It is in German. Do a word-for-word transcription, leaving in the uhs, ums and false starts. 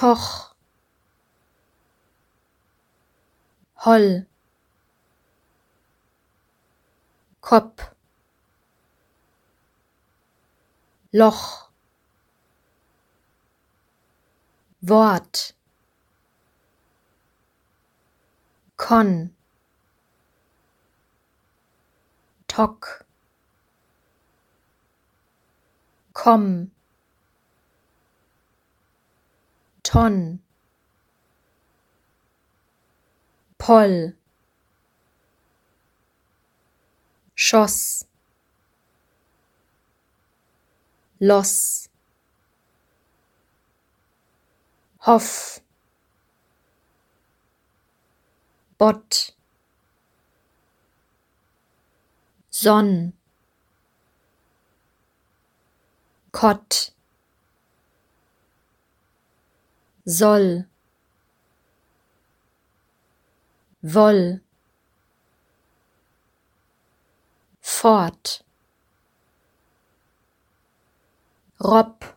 Toch, Holl, Kopp, Loch, Wort, Konn, Tock, Komm, Tonn, Poll, Schoss, Loss, Hoff, Bott, Sonn, Kott, Soll, Woll, Fort, Ropp,